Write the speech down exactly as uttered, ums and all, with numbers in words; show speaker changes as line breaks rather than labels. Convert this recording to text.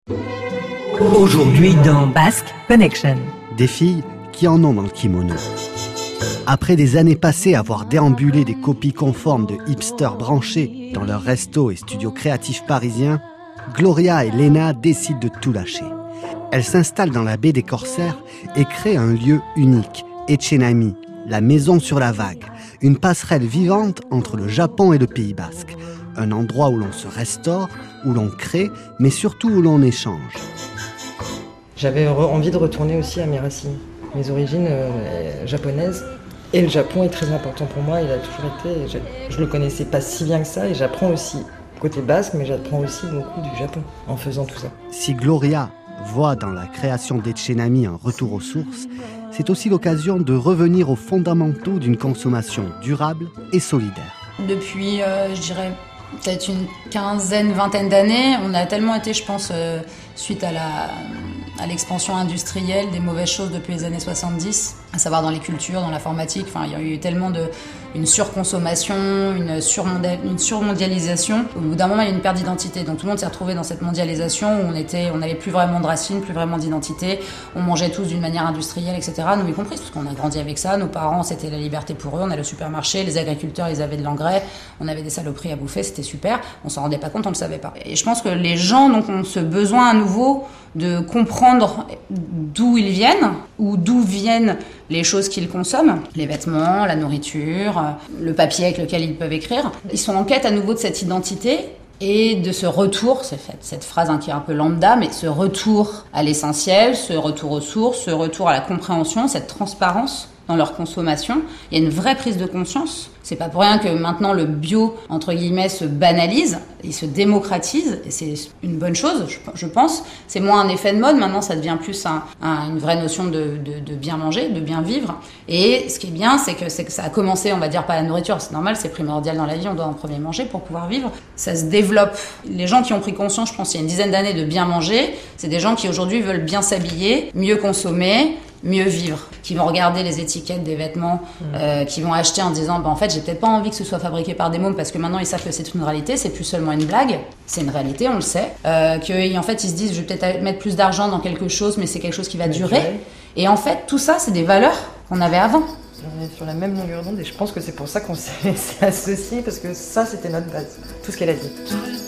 Aujourd'hui dans Basque Connection.
Des filles qui en ont dans le kimono. Après des années passées à voir déambuler des copies conformes de hipsters branchés dans leurs restos et studios créatifs parisiens, Gloria et Lena décident de tout lâcher. Elles s'installent dans la baie des Corsaires et créent un lieu unique, Etxenami, la maison sur la vague, une passerelle vivante entre le Japon et le Pays Basque. Un endroit où l'on se restaure, où l'on crée, mais surtout où l'on échange.
J'avais envie de retourner aussi à mes racines, mes origines euh, japonaises. Et le Japon est très important pour moi, il a toujours été. Je, je le connaissais pas si bien que ça et j'apprends aussi côté basque, mais j'apprends aussi beaucoup du Japon en faisant tout ça.
Si Gloria voit dans la création d'Etxenami un retour aux sources, c'est aussi l'occasion de revenir aux fondamentaux d'une consommation durable et solidaire.
Depuis, euh, je dirais, peut-être une quinzaine, vingtaine d'années, on a tellement été, je pense, euh, suite à, la, à l'expansion industrielle des mauvaises choses depuis les années soixante-dix, à savoir dans les cultures, dans l'informatique, enfin, il y a eu tellement de... une surconsommation, une, surmonda- une surmondialisation. Au bout d'un moment, il y a une perte d'identité. Donc tout le monde s'est retrouvé dans cette mondialisation où on était, on n'avait plus vraiment de racines, plus vraiment d'identité. On mangeait tous d'une manière industrielle, et cetera. Nous y compris, parce qu'on a grandi avec ça. Nos parents, c'était la liberté pour eux. On allait au supermarché, les agriculteurs, ils avaient de l'engrais. On avait des saloperies à bouffer, c'était super. On s'en rendait pas compte, on le savait pas. Et je pense que les gens donc, ont ce besoin à nouveau de comprendre d'où ils viennent ou d'où viennent les choses qu'ils consomment, les vêtements, la nourriture, le papier avec lequel ils peuvent écrire. Ils sont en quête à nouveau de cette identité et de ce retour, c'est fait, cette phrase hein, qui est un peu lambda, mais ce retour à l'essentiel, ce retour aux sources, ce retour à la compréhension, cette transparence dans leur consommation. Il y a une vraie prise de conscience. C'est pas pour rien que maintenant le bio, entre guillemets, se banalise, il se démocratise, et c'est une bonne chose, je, je pense. C'est moins un effet de mode, maintenant ça devient plus un, un, une vraie notion de, de, de bien manger, de bien vivre. Et ce qui est bien, c'est que, c'est que ça a commencé, on va dire, par la nourriture, c'est normal, c'est primordial dans la vie, on doit en premier manger pour pouvoir vivre. Ça se développe. Les gens qui ont pris conscience, je pense, il y a une dizaine d'années de bien manger, c'est des gens qui aujourd'hui veulent bien s'habiller, mieux consommer, mieux vivre, qui vont regarder les étiquettes des vêtements, mmh. euh, qui vont acheter en disant bah, en fait j'ai peut-être pas envie que ce soit fabriqué par des mômes parce que maintenant ils savent que c'est une réalité, c'est plus seulement une blague, c'est une réalité, on le sait, euh, qu'en fait ils se disent je vais peut-être mettre plus d'argent dans quelque chose mais c'est quelque chose qui va durer. durer et en fait tout ça c'est des valeurs qu'on avait avant.
On est sur la même longueur d'onde et je pense que c'est pour ça qu'on s'est associés parce que ça c'était notre base, tout ce qu'elle a dit.